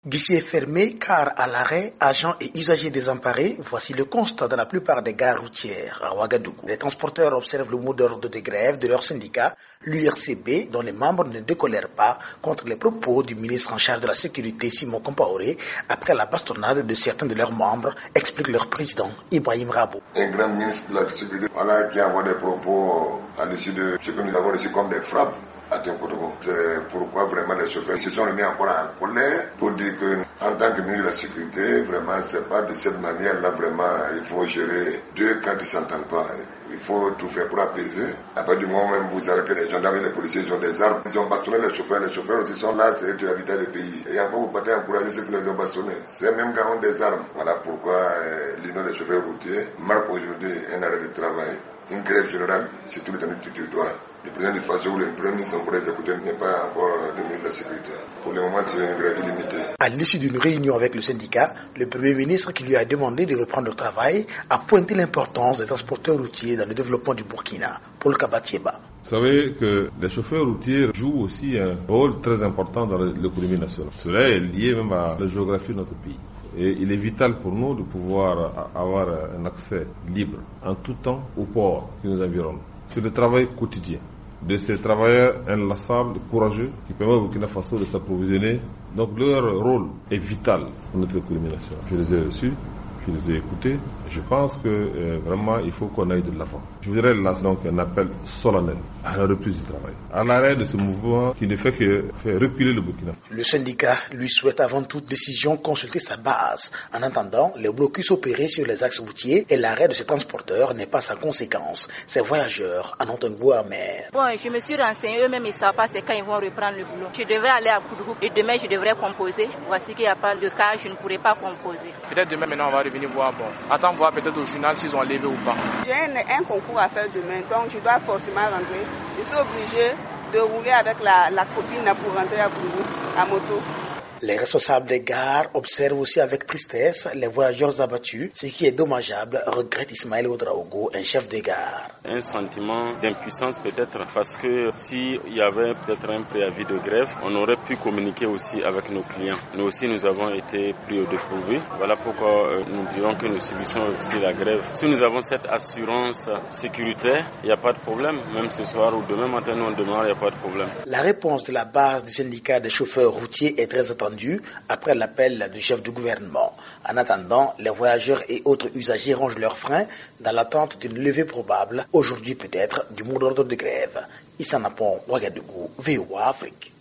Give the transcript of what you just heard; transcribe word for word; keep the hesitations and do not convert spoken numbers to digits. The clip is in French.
Guichet fermé car à l'arrêt, agents et usagers désemparés, voici le constat dans la plupart des gares routières à Ouagadougou. Les transporteurs observent le mot d'ordre de grève de leur syndicat, l'U R C B, dont les membres ne décolèrent pas contre les propos du ministre en charge de la sécurité, Simon Compaoré, après la bastonnade de certains de leurs membres, explique leur président, Ibrahim Rabo. Un grand ministre de la sécurité, voilà, qui envoie des propos à l'issue de ce que nous avons reçu comme des frappes. C'est pourquoi vraiment les chauffeurs se sont remis encore en colère pour dire que en tant que ministre de la sécurité, vraiment c'est pas de cette manière-là, vraiment il faut gérer deux quand ils s'entendent pas. Il faut tout faire pour apaiser. À partir du moment où vous savez que les gendarmes et les policiers ont des armes, ils ont bastonné les chauffeurs, les chauffeurs aussi sont là, c'est eux qui habitent le pays. Et encore vous partez encourager ceux qui les ont bastonnés. Ces mêmes gars ont des armes. Voilà pourquoi euh, l'Union des chauffeurs routiers marque aujourd'hui un arrêt de travail. Une grève générale sur tout l'étendue du territoire. Le président du Faso ou le premier ministre pour exécuter n'est pas encore le ministre de la Sécurité. Pour le moment, c'est une grève illimitée. À l'issue d'une réunion avec le syndicat, le premier ministre qui lui a demandé de reprendre le travail a pointé l'importance des transporteurs routiers dans le développement du Burkina. Paul Kabatieba. Vous savez que les chauffeurs routiers jouent aussi un rôle très important dans l'économie nationale. Cela est lié même à la géographie de notre pays. Et il est vital pour nous de pouvoir avoir un accès libre en tout temps au port qui nous environne. C'est le travail quotidien de ces travailleurs inlassables, courageux, qui permettent au Burkina Faso de s'approvisionner. Donc leur rôle est vital pour notre économie nationale. Je les ai reçus, je les ai écoutés. Je pense que euh, vraiment il faut qu'on aille de l'avant. Je voudrais lancer donc un appel solennel à la reprise du travail, à l'arrêt de ce mouvement qui ne fait que faire reculer le Burkina. Le syndicat lui souhaite avant toute décision consulter sa base. En attendant, les blocus opérés sur les axes routiers et l'arrêt de ces transporteurs n'est pas sans conséquence. Ces voyageurs en ont un goût amer. Bon, je me suis renseigné, eux-mêmes ils ne savent pas c'est quand ils vont reprendre le boulot. Je devrais aller à Koudou et demain je devrais composer. Voici qu'il n'y a pas de cas, je ne pourrai pas composer. Peut-être demain maintenant on va revenir voir, bon, attends voir peut-être au journal s'ils ont levé ou pas. J'ai un, un concours à faire demain, donc je dois forcément rentrer. Je suis obligé de rouler avec la, la copine pour rentrer à Koudou, à moto. Les responsables des gares observent aussi avec tristesse les voyageurs abattus, ce qui est dommageable, regrette Ismaël Oudraogo, un chef de gare. Un sentiment d'impuissance peut-être, parce que s'il y avait peut-être un préavis de grève, on aurait pu communiquer aussi avec nos clients. Nous aussi, nous avons été pris au dépourvu. Voilà pourquoi nous dirons que nous subissons aussi la grève. Si nous avons cette assurance sécuritaire, il n'y a pas de problème. Même ce soir ou demain matin, nous on demeure, il n'y a pas de problème. La réponse de la base du syndicat des chauffeurs routiers est très attendue après l'appel du chef du gouvernement. En attendant, les voyageurs et autres usagers rangent leurs freins dans l'attente d'une levée probable, aujourd'hui peut-être, du mot d'ordre de grève. Issa Napon, Ouagadougou, V O A Afrique.